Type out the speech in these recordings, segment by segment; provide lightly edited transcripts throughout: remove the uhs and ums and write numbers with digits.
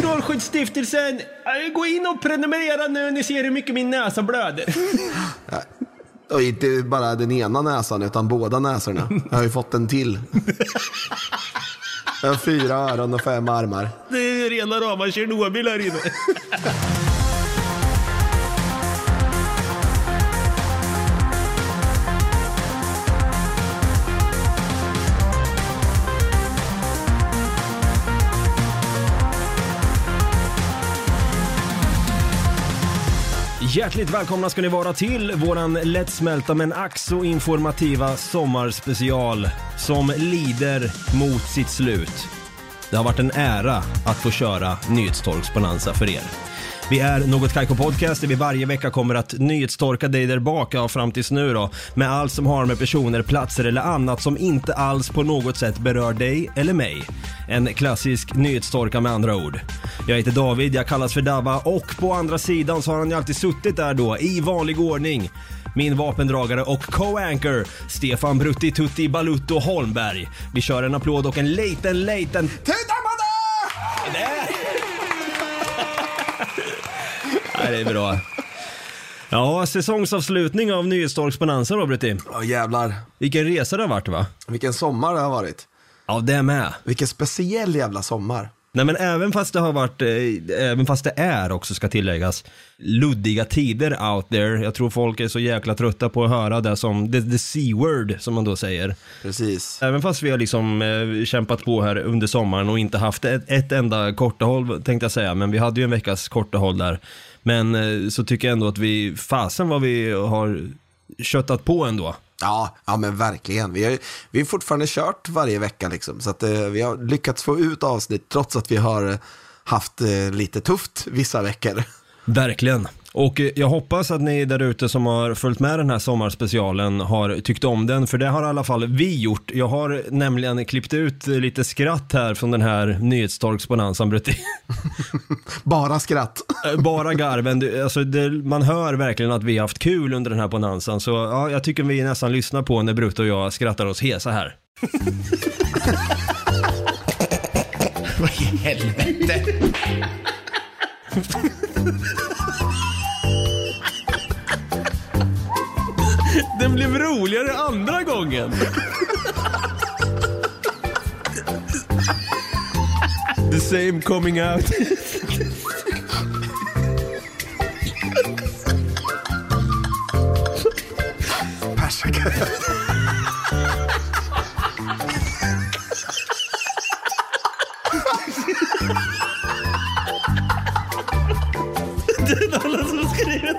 Strålskyddsstiftelsen, gå in och prenumerera nu. Ni ser hur mycket min näsa blöder. Och inte bara den ena näsan utan båda näsorna. Jag har ju fått en till. Jag har 4 öron och 5 armar. Det är rena rama Tjernobyl här inne. Hjärtligt välkomna ska ni vara till våran lättsmälta men ack så informativa sommarspecial som lider mot sitt slut. Det har varit en ära att få köra Nyhetstorksbonanza för er. Vi är Något Kaiko Podcast där vi varje vecka kommer att nyhetstorka dig där bak fram tills nu då, med allt som har med personer, platser eller annat som inte alls på något sätt berör dig eller mig. En klassisk nyhetstorka med andra ord. Jag heter David, jag kallas för Dava och på andra sidan så har han ju alltid suttit där då i vanlig ordning. Min vapendragare och co-anchor Stefan Brutti Tutti Balutto Holmberg. Vi kör en applåd och en liten Nej, det är bra. Ja, säsongsavslutning av Nyhetstorksbonanza då, Brutti. Ja, jävlar. Vilken resa det har varit, va? Vilken sommar det har varit. Ja, det är med. Vilken speciell jävla sommar. Nej, men även fast det har varit, även fast det är också ska tilläggas, luddiga tider out there. Jag tror folk är så jäkla trötta på att höra det som the C-word som man då säger. Precis. Även fast vi har liksom kämpat på här under sommaren och inte haft ett enda kortahåll tänkte jag säga. Men vi hade ju en veckas kortahåll där. Men så tycker jag ändå att vi, fasen vad vi har köttat på ändå. Ja men verkligen. Vi har fortfarande kört varje vecka liksom. Så att vi har lyckats få ut avsnitt trots att vi har haft lite tufft vissa veckor. Verkligen. Och jag hoppas att ni där ute som har följt med den här sommarspecialen har tyckt om den, för det har i alla fall vi gjort. Jag har nämligen klippt ut lite skratt här från den här Nyhetstorksbonanzan, Brutti. Bara skratt. Bara garven. Alltså man hör verkligen att vi har haft kul under den här bonanzan. Så ja, jag tycker vi nästan lyssnar på när Brutti och jag skrattar oss hesa här. Vad i helvete? Den blev roligare andra gången. The same coming out. Persika. Det är alla som skriver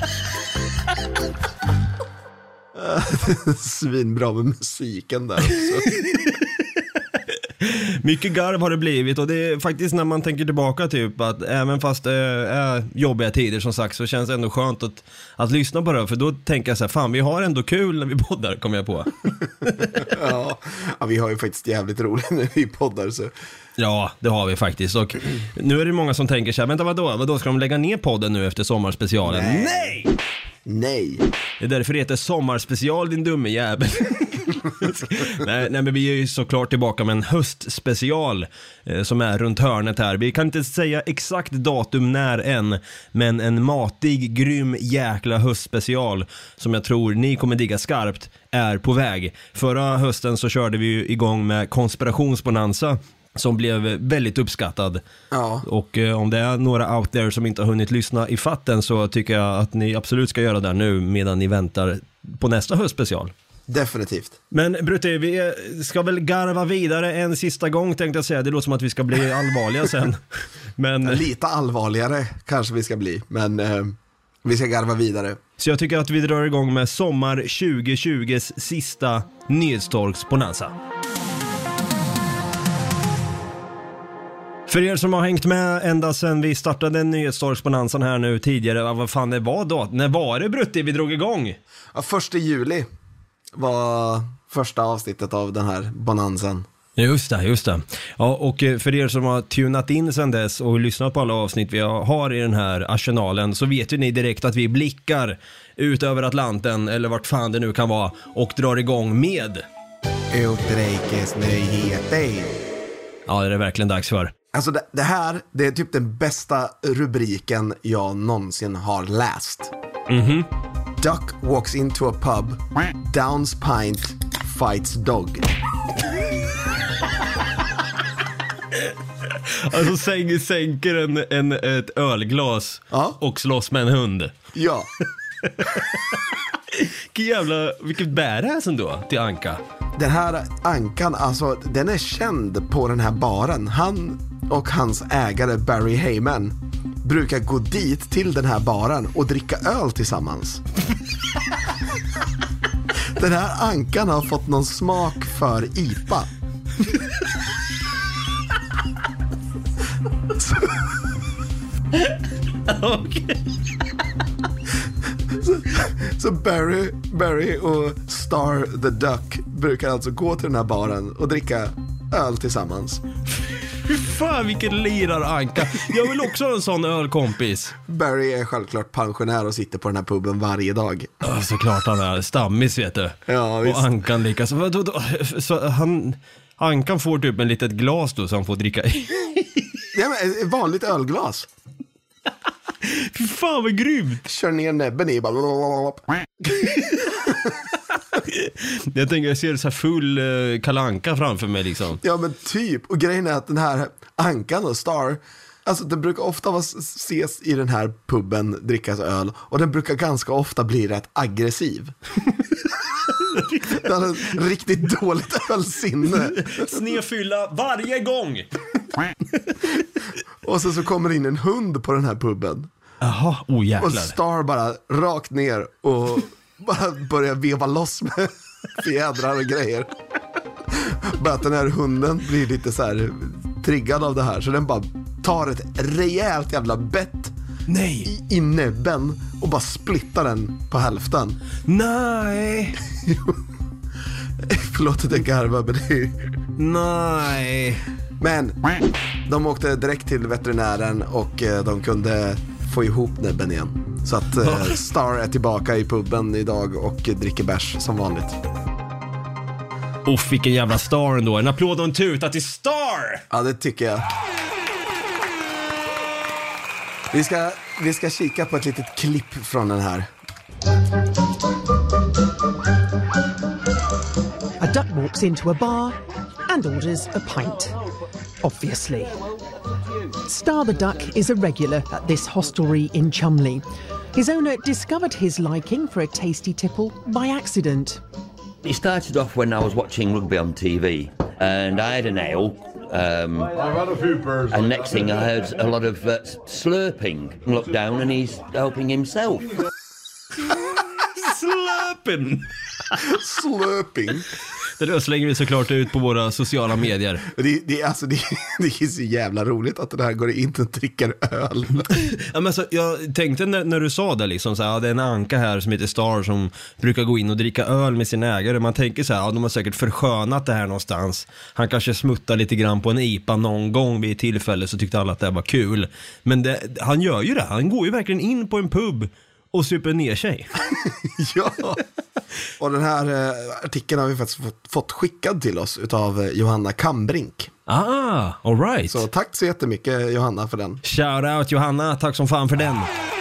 Svinbra med musiken där också. Mycket garv har det blivit, och det är faktiskt när man tänker tillbaka typ att även fast det är jobbiga tider som sagt så känns det ändå skönt att lyssna på det, för då tänker jag så här, fan vi har ändå kul när vi poddar, kommer jag på. Ja, vi har ju faktiskt jävligt roligt när vi poddar så. Ja, det har vi faktiskt. Och nu är det många som tänker så här, vänta vadå ska de lägga ner podden nu efter sommarspecialen? Nej! Det är därför det heter sommarspecial, din dumme jävel. nej, men vi är ju såklart tillbaka med en höstspecial som är runt hörnet här. Vi kan inte säga exakt datum när än, men en matig, grym jäkla höstspecial som jag tror ni kommer digga skarpt är på väg. Förra hösten så körde vi ju igång med konspirationsbonanza som blev väldigt uppskattad. Ja. Och om det är några out there som inte har hunnit lyssna i fatten så tycker jag att ni absolut ska göra det nu medan ni väntar på nästa höstspecial. Definitivt. Men Brutti, vi ska väl garva vidare en sista gång tänkte jag säga. Det låter som att vi ska bli allvarliga sen. Men lite allvarligare kanske vi ska bli, men vi ska garva vidare. Så jag tycker att vi drar igång med sommar 2020s sista Nyhetstorksbonanza. För er som har hängt med ända sedan vi startade Nyhetstorksbonanzan här nu tidigare, vad fan det var då? När var det, Brutti, vi drog igång? Ja, 1 juli var första avsnittet av den här bonanzan. Just det. Ja, och för er som har tunat in sedan dess och lyssnat på alla avsnitt vi har i den här arsenalen så vet ju ni direkt att vi blickar ut över Atlanten eller vart fan det nu kan vara och drar igång med Utrikesnyheter. Ja, det är verkligen dags för. Alltså det här, det är typ den bästa rubriken jag någonsin har läst. Duck walks into a pub, downs pint, fights dog. Alltså sänker ett ölglas och slåss med en hund. Ja. Vilket badass ändå till Anka. Den här Ankan, alltså den är känd på den här baren. Han och hans ägare Barry Heyman brukar gå dit till den här baren och dricka öl tillsammans. Den här Ankan har fått någon smak för IPA. Okej. Så Barry och Star the Duck brukar alltså gå till den här baren och dricka öl tillsammans. Fy fan vilken lirar-Anka. Jag vill också ha en sån ölkompis. Barry är självklart pensionär och sitter på den här puben varje dag. Såklart han är stammis, vet du. Ja, visst. Och Ankan lika. Så Ankan får typ en litet glas då så han får dricka i. Ja, men ett vanligt ölglas. Fy fan vad grymt. Kör ner näbben i bara. Jag tänker jag ser så här full kalanka framför mig liksom. Ja men typ. Och grejen är att den här Ankan och Star, alltså den brukar ofta ses i den här puben, drickas öl. Och den brukar ganska ofta bli rätt aggressiv. Den har riktigt dåligt ölsinne. Snedfylla varje gång. Och så kommer in en hund på den här puben. Jaha, jäklar. Och Star bara rakt ner och bara börjar veva loss med fjädrar och grejer. Bara att den här hunden blir lite så här triggad av det här. Så den bara tar ett rejält jävla bett i näbben och bara splittar den på hälften. Nej. Förlåt att jag garvar, men det är... Nej. Men de åkte direkt till veterinären och de kunde få ihop näbben igen. Så att Star är tillbaka i puben idag och dricker bärs som vanligt. Vilken jävla Star ändå. En applåd och en tuta till Star! Ja, det tycker jag. Vi ska kika på ett litet klipp från den här. A duck walks into a bar and orders a pint. Obviously. Star the Duck is a regular at this hostelry in Chumley. His owner discovered his liking for a tasty tipple by accident. It started off when I was watching rugby on TV and I had an ale. And next thing I heard a lot of slurping. Look down and he's helping himself. Slurping. Det där slänger vi såklart ut på våra sociala medier. Det är så jävla roligt att det här går in och dricker öl. Ja, men så, jag tänkte när du sa det liksom, så här, det är en Anka här som heter Star som brukar gå in och dricka öl med sin ägare. Man tänker så här, de har säkert förskönat det här någonstans. Han kanske smuttar lite grann på en IPA någon gång vid tillfälle, så tyckte alla att det var kul. Men han gör ju det. Han går ju verkligen in på en pub och super ner sig. Ja. Och den här artikeln har vi faktiskt fått skickad till oss utav Johanna Kambrink. All right. Så tack så jättemycket Johanna för den. Shout out Johanna, tack som fan för den.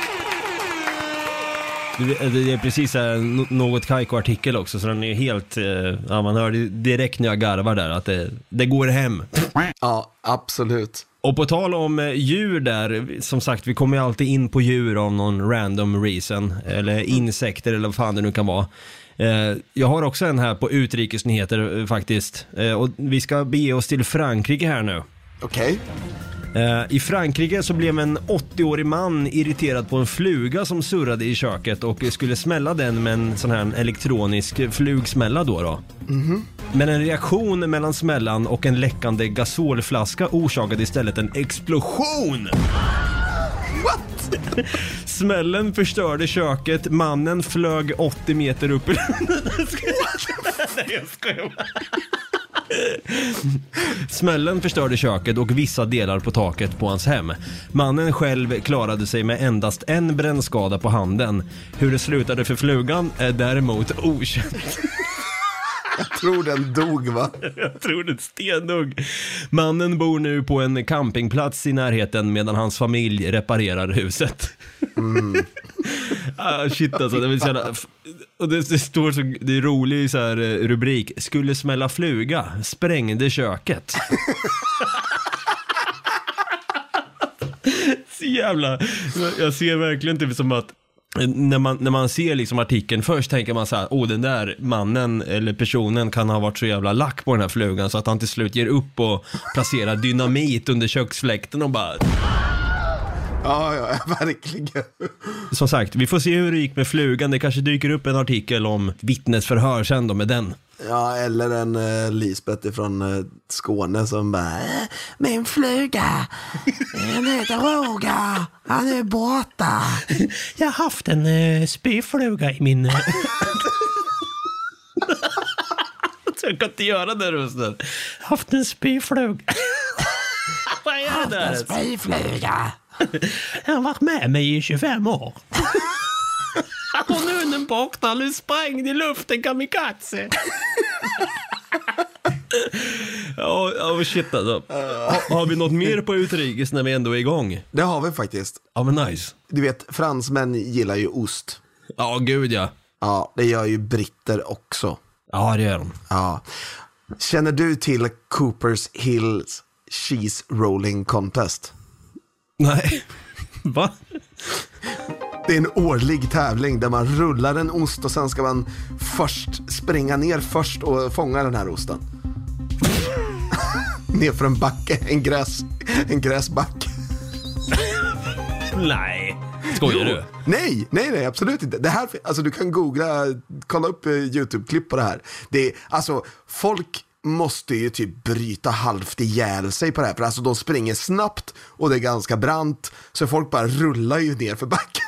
Det är precis något Kaiko-artikel också, så den är helt, man hör direkt när jag garvar där att det går hem. Ja, absolut. Och på tal om djur där, som sagt, vi kommer ju alltid in på djur av någon random reason, eller insekter eller vad fan det nu kan vara. Jag har också en här på utrikesnyheter faktiskt, och vi ska bege oss till Frankrike här nu. Okej. I Frankrike så blev en 80-årig man irriterad på en fluga som surrade i köket och skulle smälla den med en sån här elektronisk flugsmälla då. Men en reaktion mellan smällan och en läckande gasolflaska orsakade istället en explosion. What? Smällen förstörde köket, mannen flög 80 meter upp i Nej, jag skojar. Smällen förstörde köket och vissa delar på taket på hans hem. Mannen själv klarade sig med endast en brännskada på handen. Hur det slutade för flugan är däremot okänt. Jag tror den dog, va? Jag tror den stendog. Mannen bor nu på en campingplats i närheten medan hans familj reparerar huset. Shit alltså, det vill säga, och det står så, det är rolig så här rubrik: skulle smälla fluga, sprängde köket. Så jävla, jag ser verkligen typ som att när man ser liksom artikeln först tänker man så här: den där mannen eller personen kan ha varit så jävla lack på den här flugan så att han till slut ger upp och placerar dynamit under köksfläkten och bara... Ja, verkligen. Som sagt, vi får se hur det gick med flugan. Det kanske dyker upp en artikel om vittnesförhör sen då med den. Ja, eller en Lisbeth från Skåne som bara: min fluga, den heter Roger, han är borta. Jag har haft en spyfluga i min... Jag kan inte göra det rösten. Jag har haft en spyfluga. Vad är det där? En spyfluga. Jag har varit med mig i 25 år. Och nu är den borta, nu sprängd i luften, kamikaze. Ja, shit alltså. Har vi något mer på utrikes när vi ändå är igång? Det har vi faktiskt. Ja, men nice. Du vet, fransmän gillar ju ost. Ja, gud ja. Ja, det gör ju britter också. Ja, det gör de. Ja. Känner du till Coopers Hills Cheese Rolling Contest? Nej. Va? Det är en årlig tävling där man rullar en ost och sen ska man först springa ner först och fånga den här osten. Ner för en backe, en gräsbacke. Nej. Skojar du? Nej, absolut inte. Det här, alltså du kan kolla upp YouTube-klipp på det här. Det är, alltså, folk måste ju typ bryta halvt ihjäl sig på det här. För alltså de springer snabbt och det är ganska brant. Så folk bara rullar ju ner för backen.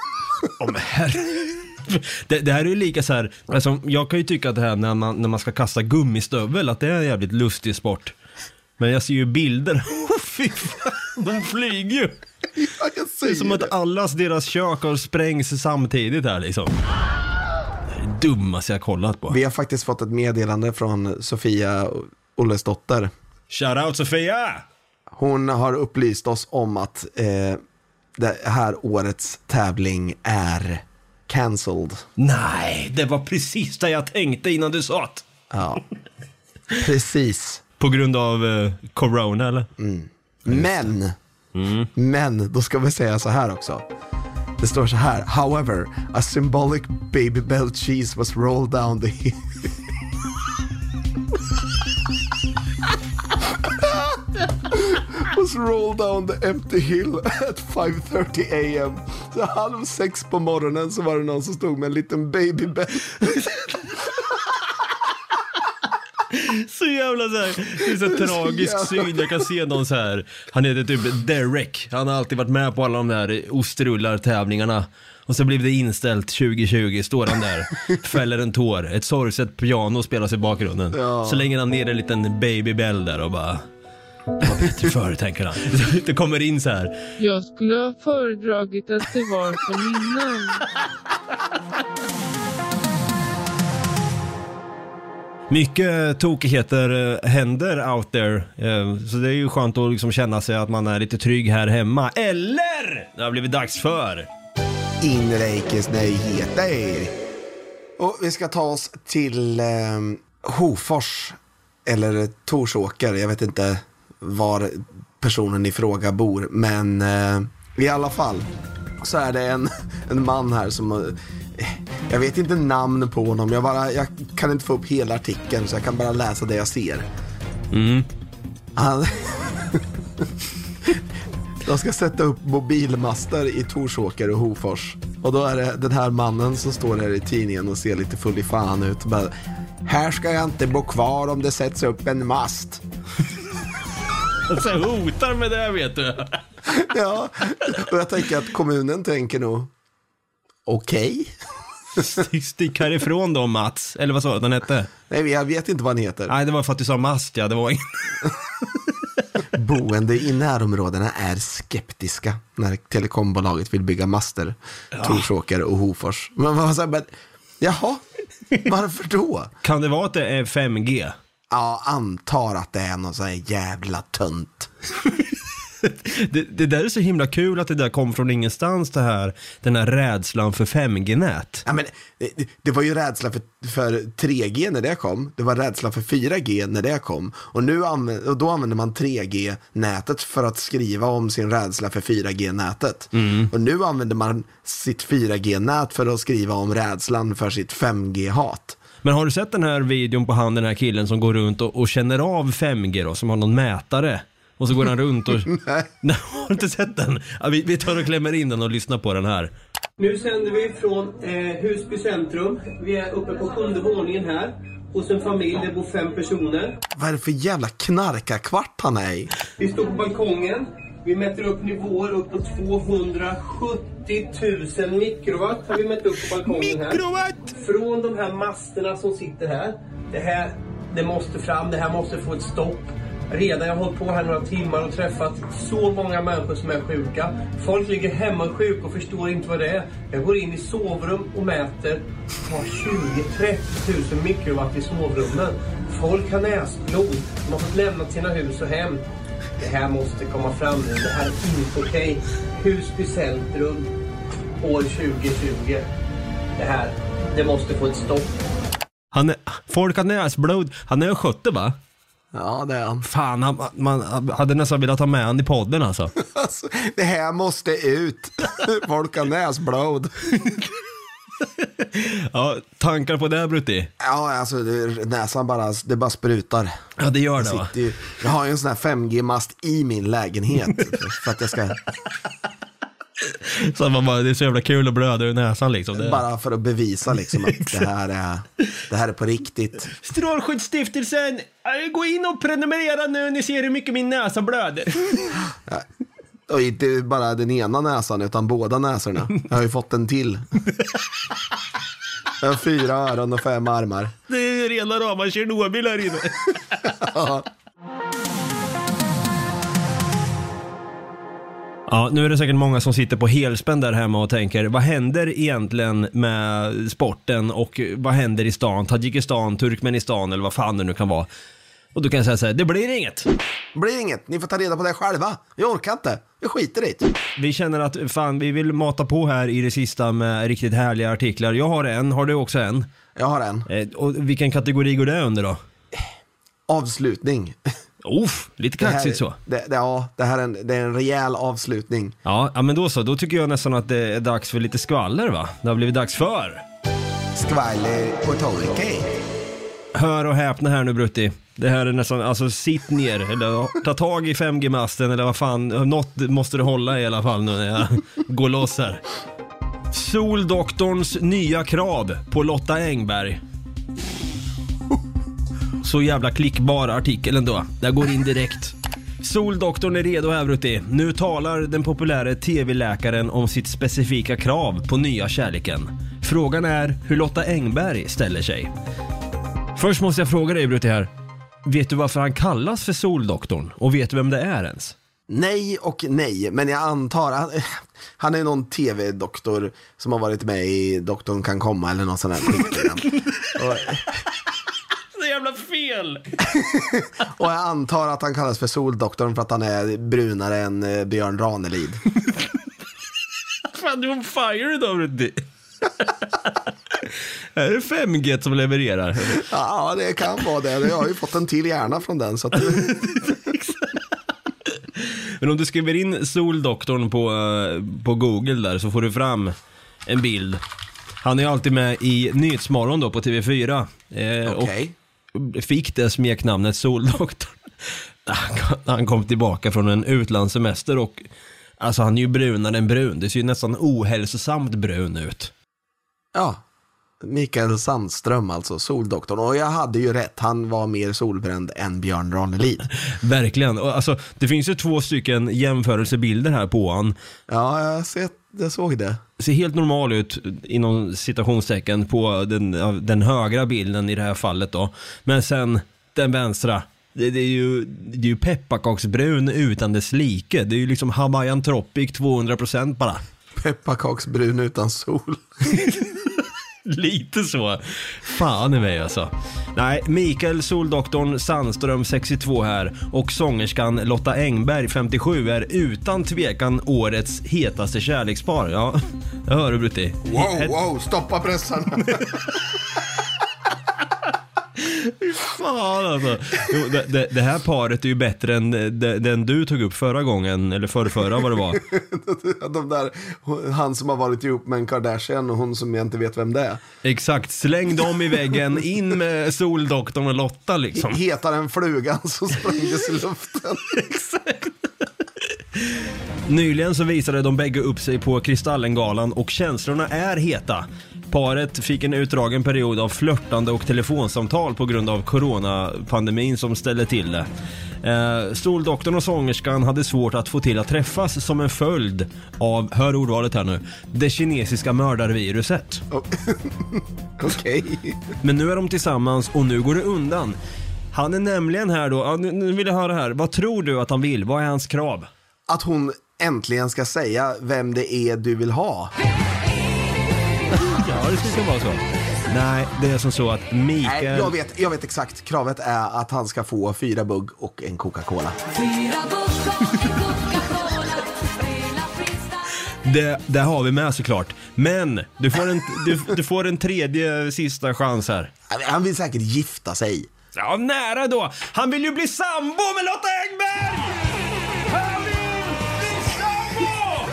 Det här är ju lika så här, alltså, jag kan ju tycka att det här när man ska kasta gummistövel, att det är en jävligt lustig sport. Men jag ser ju bilder. Fy fan, de flyger ju. Ja, jag säger det är som att deras kök har sprängs samtidigt här liksom. Det är det dummaste jag kollat på. Vi har faktiskt fått ett meddelande från Sofia Ollesdotter. Shout out Sofia! Hon har upplyst oss om att det här årets tävling är cancelled. Nej, det var precis det jag tänkte innan du sa det. Ja, precis. På grund av corona eller? Men då ska vi säga så här också. Det står så här: however, a symbolic baby bell cheese was rolled down the hill. Was rolled down the empty hill at 5:30 a.m. Så 5:30 på morgonen så var det någon som stod med en liten baby bell. Så jävla så här, det är så tragisk syn. Jag kan se någon så här, han heter typ Derek. Han har alltid varit med på alla de där ostrullar-tävlingarna. Och så blev det inställt 2020, står han där, fäller en tår, ett sorgset piano spelas i bakgrunden. Ja. Så lägger han ner en liten baby bell där och bara, vad bättre för, tänker han. Det kommer in så här: jag skulle ha föredragit att det var som innan. Mycket tokigheter händer out there. Så det är ju skönt att liksom känna sig att man är lite trygg här hemma. Eller det har blivit dags för inrikesnyheter. Och vi ska ta oss till Hofors eller Torsåker. Jag vet inte var personen i fråga bor, men i alla fall så är det en man här som, jag vet inte namn på honom. Jag kan inte få upp hela artikeln, så jag kan bara läsa det jag ser. De ska sätta upp mobilmaster i Torsåker och Hofors. Och då är det den här mannen som står här i tidningen och ser lite full i fan ut. Bara, här ska jag inte bo kvar om det sätts upp en mast. Så hotar med det, vet du. Ja, och jag tänker att kommunen tänker nog okej. Stick härifrån då, Mats. Eller vad sa den hette? Nej, jag vet inte vad den heter. Nej, det var för att du sa mast, ja. Det var Boende i närområdena är skeptiska när telekombolaget vill bygga master, Torsåker och Hofors. Men vad säger, jaha, Varför då? Kan det vara att det är 5G? Ja, antar att det är någon sån här jävla tönt. Det där är så himla kul att det där kom från ingenstans, den här rädslan för 5G-nät. Ja, men det var ju rädsla för 3G när det kom. Det var rädsla för 4G när det kom. Och då använder man 3G-nätet för att skriva om sin rädsla för 4G-nätet. Och nu använder man sitt 4G-nät för att skriva om rädslan för sitt 5G-hat. Men har du sett den här videon på han, den här killen som går runt och känner av 5G då, som har någon mätare? Och så går han runt och... Nej, har du inte sett den? Ja, vi tar och klämmer in den och lyssnar på den här. Nu sänder vi från Husby centrum. Vi är uppe på 7:e våningen här. Hos en familj, det bor 5 personer. Vad är det för jävla knarkarkvart han är i? Vi står på balkongen. Vi mäter upp nivåer upp på 270 000 mikrowatt har vi mätt upp på balkongen här. Mikrowatt! Från de här masterna som sitter här. Det måste fram, det här måste få ett stopp. Jag har hållit på här några timmar och träffat så många människor som är sjuka. Folk ligger hemma sjuka och förstår inte vad det är. Jag går in i sovrum och mäter. Har 20-30 000 mikrowatt i sovrummen. Folk har näsblod. De har fått lämna sina hus och hem. Det här måste komma fram nu. Det här är inte okej. Husby centrum år 2020. Det måste få ett stopp. Folk har näsblod. Han är 70, va? Ja, det är han. Fan, man hade nästan velat ta med han i podden alltså. Alltså, det här måste ut. Folk har näsblod. Ja, tankar på det, Brutti? Ja, alltså näsan bara sprutar. Ja, det gör det, va? Jag har ju en sån här 5G-mast i min lägenhet för att jag ska... Så man bara, det är så jävla kul att blöda ur näsan liksom. Bara för att bevisa liksom att det här är på riktigt. Strålskyddsstiftelsen, gå in och prenumerera nu, ni ser hur mycket min näsa blöder. Ja, och inte bara den ena näsan utan båda näsorna. Jag har ju fått en till. Jag har 4 öron och 5 armar. Det är rena rama Tjernobyl här inne. Ja. Ja, nu är det säkert många som sitter på helspänn där hemma och tänker, vad händer egentligen med sporten och vad händer i stan? Tadzjikistan, Turkmenistan eller vad fan det nu kan vara. Och då kan jag säga så här, det blir inget. Blir inget, ni får ta reda på det själva. Jag orkar inte, jag skiter i det. Vi känner att fan, vi vill mata på här i det sista med riktigt härliga artiklar. Jag har en, har du också en? Jag har en. Och vilken kategori går det under då? Avslutning. Lite kaxigt så. Det är en rejäl avslutning. Ja, men då så. Då tycker jag nästan att det är dags för lite skvaller, va? Det har blivit dags för skvaller på Torrike. Hör och häpna här nu, Brutti. Det här är nästan, alltså sitt ner eller ta tag i 5G-masten eller vad fan, något måste du hålla i alla fall nu när jag går loss här. Soldoktorns nya krav på Lotta Engberg. Så jävla klickbar artikel ändå. Där går in direkt. Soldoktorn är redo här, Brutti. Nu talar den populära tv-läkaren om sitt specifika krav på nya kärleken. Frågan är hur Lotta Engberg ställer sig. Först måste jag fråga dig, Brutti, här. Vet du varför han kallas för Soldoktorn? Och vet du vem det är ens? Nej och nej, men jag antar han är någon tv-doktor som har varit med i Doktorn kan komma eller någon sån här skit. Så jävla fel! Och jag antar att han kallas för Soldoktorn för att han är brunare än Björn Ranelid. Fan, du är on fire idag, Brutti. Är det 5G som levererar? Ja, det kan vara det. Jag har ju fått en till hjärna från den. Så att... Men om du skriver in Soldoktorn på Google där så får du fram en bild. Han är ju alltid med i Nyhetsmorgon då på TV4. Okej. Och fick det smeknamnet Soldoktorn. Han kom tillbaka från en utlandssemester och alltså han är ju brunare än brun. Det ser ju nästan ohälsosamt brun ut. Ja, Mikael Sandström alltså, Soldoktorn. Och jag hade ju rätt, han var mer solbränd än Björn Ranelid. Verkligen, och alltså det finns ju 2 stycken jämförelsebilder här på han. Ja, jag såg det. Ser helt normal ut inom citationstecken på den högra bilden i det här fallet då. Men sen den vänstra, det är ju pepparkaksbrun utan dess like. Det är ju liksom Hawaiian Tropic 200% bara. Pepparkaksbrun utan sol. Lite så. Fan i mig alltså. Nej, Mikael Soldoktorn Sandström 62 här och sångerskan Lotta Engberg 57 är utan tvekan årets hetaste kärlekspar. Ja, jag hör du Brutti. Wow, stoppa pressarna. Fan alltså. Jo, det här paret är ju bättre än den du tog upp förra gången, eller förra vad det var. De där, han som har varit ihop med en Kardashian och hon som jag inte vet vem det är. Exakt, släng dem i väggen, in med Soldoktorn och Lotta liksom. Hetar en flugan som sprängdes i luften. Exakt. Nyligen så visade de bägge upp sig på Kristallengalan och känslorna är heta. Paret fick en utdragen period av flörtande och telefonsamtal på grund av coronapandemin som ställde till det. Soldoktorn och sångerskan hade svårt att få till att träffas som en följd av, hör ordvalet här nu, det kinesiska mördarviruset. Okej. Men nu är de tillsammans och nu går det undan. Han är nämligen här då, nu vill jag höra här, vad tror du att han vill? Vad är hans krav? Att hon äntligen ska säga vem det är du vill ha. Ja, det skulle vara så. Nej, det är som så att Mikael... Nej, jag vet exakt. Kravet är att han ska få 4 bugg och en Coca-Cola. 4 bugg och en Coca-Cola. Det har vi med såklart. Men du får en tredje sista chans här. Han vill säkert gifta sig. Ja, nära då. Han vill ju bli sambo med Lotta Engberg! Han vill bli sambo!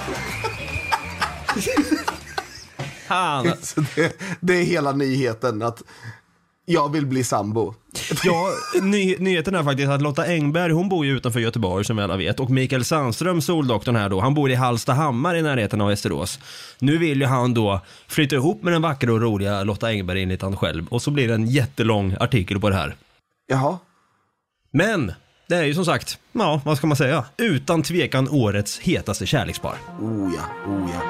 Så det är hela nyheten, att jag vill bli sambo. Ja, nyheten är faktiskt att Lotta Engberg, hon bor ju utanför Göteborg som alla vet. Och Mikael Sandström, Soldoktorn här då, han bor i Hallstahammar i närheten av Västerås. Nu vill ju han då flytta ihop med den vackra och roliga Lotta Engberg enligt han själv. Och så blir det en jättelång artikel på det här. Jaha. Men det är ju som sagt, ja, vad ska man säga? Utan tvekan årets hetaste kärlekspar. Oh ja.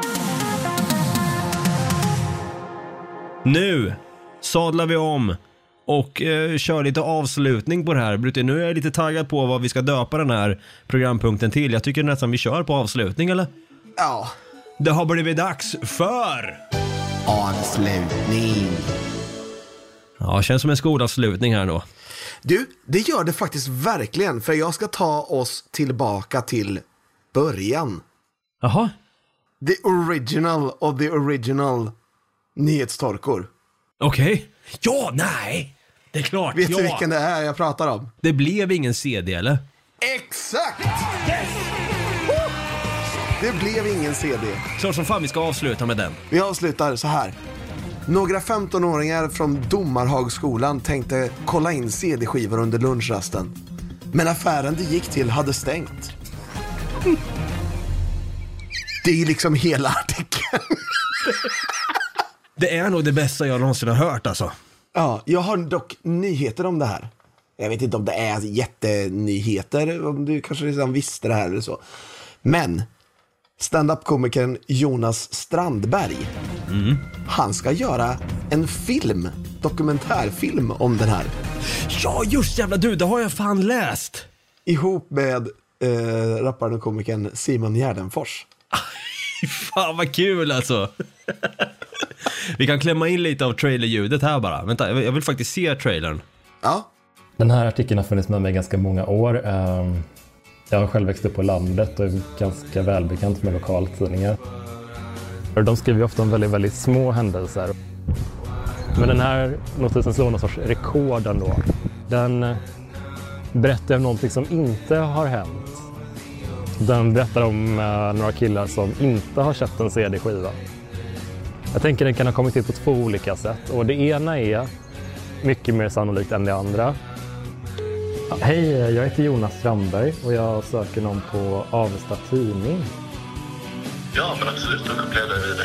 Nu sadlar vi om och kör lite avslutning på det här. Brutti, nu är jag lite taggad på vad vi ska döpa den här programpunkten till. Jag tycker nästan vi kör på avslutning, eller? Ja. Det har blivit dags för... avslutning. Ja, känns som en skolavslutning här då. Du, det gör det faktiskt verkligen. För jag ska ta oss tillbaka till början. Jaha. The original of the original nyhetstorkor. Okej. Ja, nej. Det är klart. Vet du vilken det är jag pratar om? Det blev ingen CD, eller? Exakt! Yes! Det blev ingen CD. Klart som fan vi ska avsluta med den. Vi avslutar så här. Några 15-åringar från Domarhagsskolan tänkte kolla in CD-skivor under lunchrasten. Men affären det gick till hade stängt. Det är liksom hela artikeln. Det är nog det bästa jag någonsin har hört alltså. Ja, jag har dock nyheter om det här. Jag vet inte om det är jättenyheter, om du kanske redan visste det här eller så. Men stand-up-komikern Jonas Strandberg, han ska göra en dokumentärfilm om den här. Ja, just jävla du, det har jag fan läst. Ihop med rapparen och komikern Simon Gärdenfors. Fan vad kul alltså. Vi kan klämma in lite av trailerljudet här bara. Vänta, jag vill faktiskt se trailern. Ja. Den här artikeln har funnits med mig ganska många år. Jag har själv växt upp på landet och är ganska välbekant med lokaltidningar. De skriver ju ofta om väldigt, väldigt små händelser. Men den här notisen slår någon sorts rekord ändå. Den berättar om någonting som inte har hänt. Den berättar om några killar som inte har köpt en CD-skiva. Jag tänker den kan ha kommit till på 2 olika sätt. Och det ena är mycket mer sannolikt än det andra. Hej, jag heter Jonas Strandberg och jag söker någon på Avesta Tidning. Ja, men absolut, då kopplar jag dig vidare.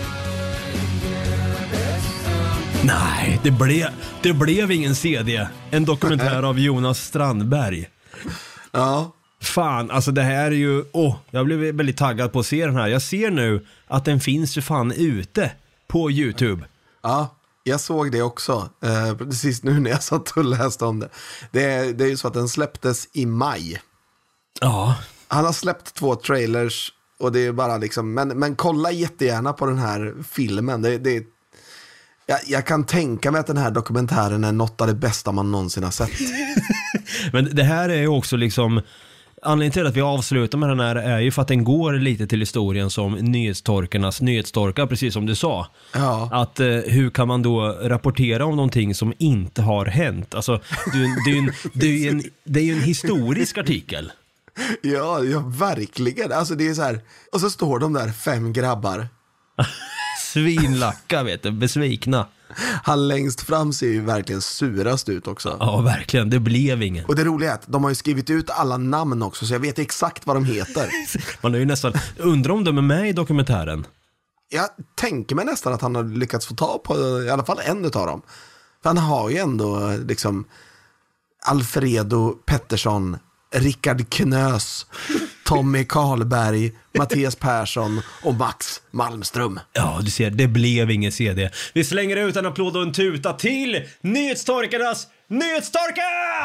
Nej, det blev ingen CD. En dokumentär av Jonas Strandberg. Ja. Fan, alltså det här är ju... jag blev väldigt taggad på att se den här. Jag ser nu att den finns ju fan ute på YouTube. Ja, jag såg det också. Precis nu när jag satt och läste om det. Det är ju så att den släpptes i maj. Ja. Han har släppt 2 trailers och det är bara liksom... Men kolla jättegärna på den här filmen. Jag kan tänka mig att den här dokumentären är något av det bästa man någonsin har sett. Men det här är ju också liksom... Anledningen till att vi avslutar med den här är ju för att den går lite till historien som nyhetstorkarnas nyhetstorkar, precis som du sa. Ja. Att hur kan man då rapportera om någonting som inte har hänt? Alltså, det är ju en historisk artikel. Ja, verkligen. Alltså det är så här, och så står de där 5 grabbar. Svinlacka, vet du, besvikna. Han längst fram ser ju verkligen surast ut också. Ja, verkligen, det blev ingen. Och det roliga är att de har ju skrivit ut alla namn också, så jag vet exakt vad de heter. Man är ju nästan, undrar om de är med i dokumentären. Jag tänker mig nästan att han har lyckats få ta på i alla fall en utav dem. För han har ju ändå liksom Alfredo Pettersson, Rickard Knös, Tommy Karlberg, Mattias Persson och Max Malmström. Ja, du ser, det blev ingen CD. Vi slänger ut en applåd och en tuta till nyhetstorkarnas nyhetstorka!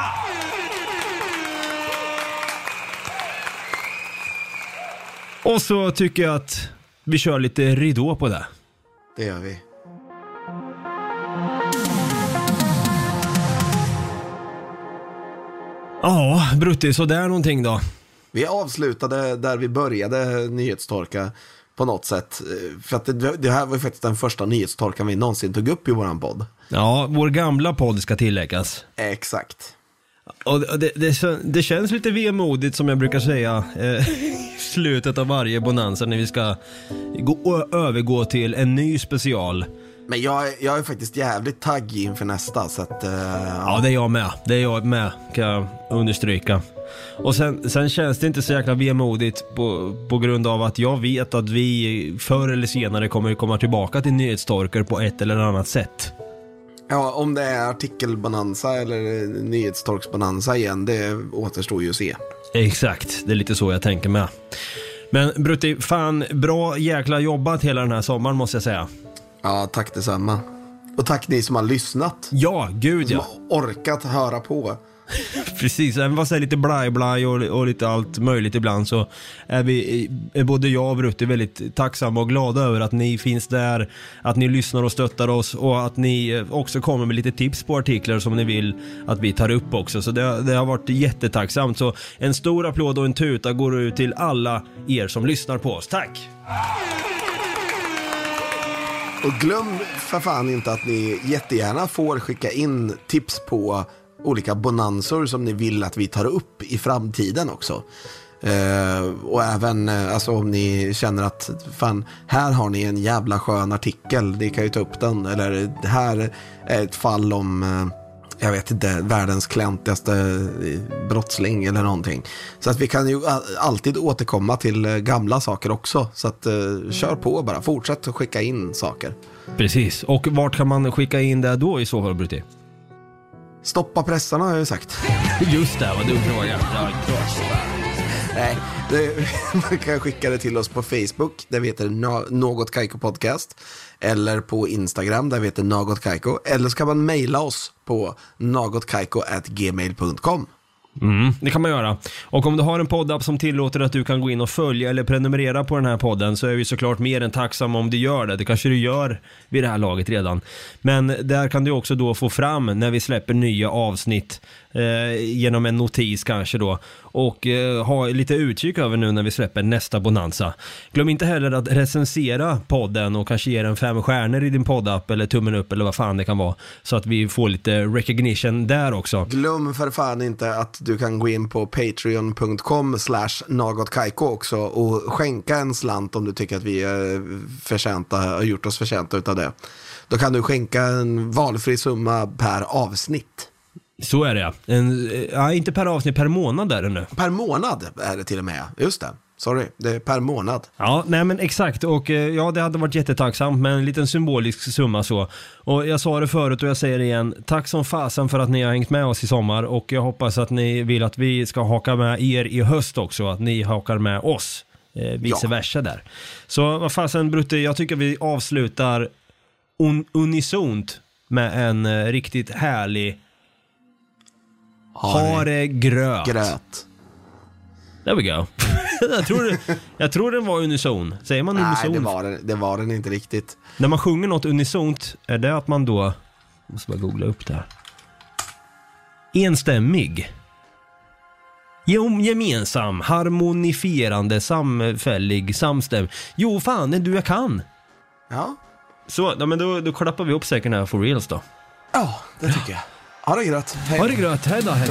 Och så tycker jag att vi kör lite ridå på det. Det gör vi. Ja, Brutti, så där någonting då. Vi avslutade där vi började nyhetstorka på något sätt. För att det här var faktiskt den första nyhetstorkan vi någonsin tog upp i våran podd. Ja, vår gamla podd ska tilläggas. Exakt. Och det känns lite vemodigt, som jag brukar säga, slutet av varje bonanza när vi ska övergå till en ny special. Men jag är faktiskt jävligt taggig inför nästa, så att, ja, det är jag med. Det är jag med, kan jag understryka. Och sen känns det inte så jäkla vemodigt på grund av att jag vet att vi förr eller senare kommer komma tillbaka till nyhetstorkar på ett eller annat sätt. Ja, om det är artikelbonanza eller nyhetstorksbonanza igen, det återstår ju att se. Exakt, det är lite så jag tänker med. Men Brutti, fan, bra jäkla jobbat hela den här sommaren, måste jag säga. Ja, tack detsamma. Och tack ni som har lyssnat. Ja, gud ja. Som har orkat höra på. Precis, även vad säger lite blaj och lite allt möjligt ibland, så är både jag och Brutti väldigt tacksamma och glada över att ni finns där, att ni lyssnar och stöttar oss, och att ni också kommer med lite tips på artiklar som ni vill att vi tar upp också. Så det har varit jättetacksamt. Så en stor applåd och en tuta går ut till alla er som lyssnar på oss. Tack! Och glöm för fan inte att ni jättegärna får skicka in tips på olika bonansor som ni vill att vi tar upp i framtiden också. Och även alltså, om ni känner att fan, här har ni en jävla skön artikel, ni kan ju ta upp den. Eller det här är ett fall om jag vet inte, världens kläntigaste brottsling eller någonting. Så att vi kan ju alltid återkomma till gamla saker också. Så att kör på bara, fortsätt att skicka in saker. Precis, och vart kan man skicka in det då i så fall, Brutti? Stoppa pressarna har jag ju sagt. Just det, vad du frågar. Ja, nej, man kan skicka det till oss på Facebook, där vi heter Något Kaiko Podcast. Eller på Instagram, där vi heter Något Kaiko. Eller så kan man mejla oss på nagotkaiko@gmail.com. Det kan man göra. Och om du har en poddapp som tillåter att du kan gå in och följa eller prenumerera på den här podden, så är vi såklart mer än tacksamma om du gör det. Det kanske du gör vid det här laget redan. Men där kan du också då få fram när vi släpper nya avsnitt genom en notis kanske då. Och ha lite utkik över nu när vi släpper nästa bonanza. Glöm inte heller att recensera podden och kanske ge den 5 stjärnor i din poddapp eller tummen upp eller vad fan det kan vara. Så att vi får lite recognition där också. Glöm för fan inte att du kan gå in på patreon.com/nagotkaiko också och skänka en slant om du tycker att vi har gjort oss förtjänta utav det. Då kan du skänka en valfri summa per avsnitt. Så är det, ja. Inte per avsnitt, per månad är det nu. Per månad är det till och med, just det. Sorry, det är per månad. Ja, nej men exakt. Och ja, det hade varit jättetacksamt med en liten symbolisk summa så. Och jag sa det förut och jag säger det igen. Tack som fasen för att ni har hängt med oss i sommar. Och jag hoppas att ni vill att vi ska haka med er i höst också. Att ni hakar med oss, vice versa där. Så vad fasen Brutte, jag tycker vi avslutar unisont med en riktigt härlig Ha det gröt. There we go. jag tror den var unison. Säger man unison? Nej, det var den inte riktigt. När man sjunger något unisont, är det att man då... Jag måste bara googla upp det här. Enstämmig. Gemensam, harmonifierande, samfällig, samstäm. Jo, fan, det är du jag kan. Ja. Så, ja, men då klappar vi upp säkert här for reals då. Ja, det tycker jag. Ha det gröt. Hej. Ha det gröt, hej då. Hej.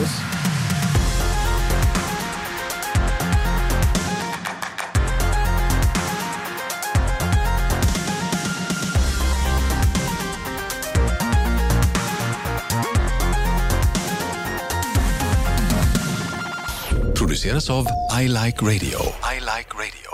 Produceras av I Like Radio. I Like Radio.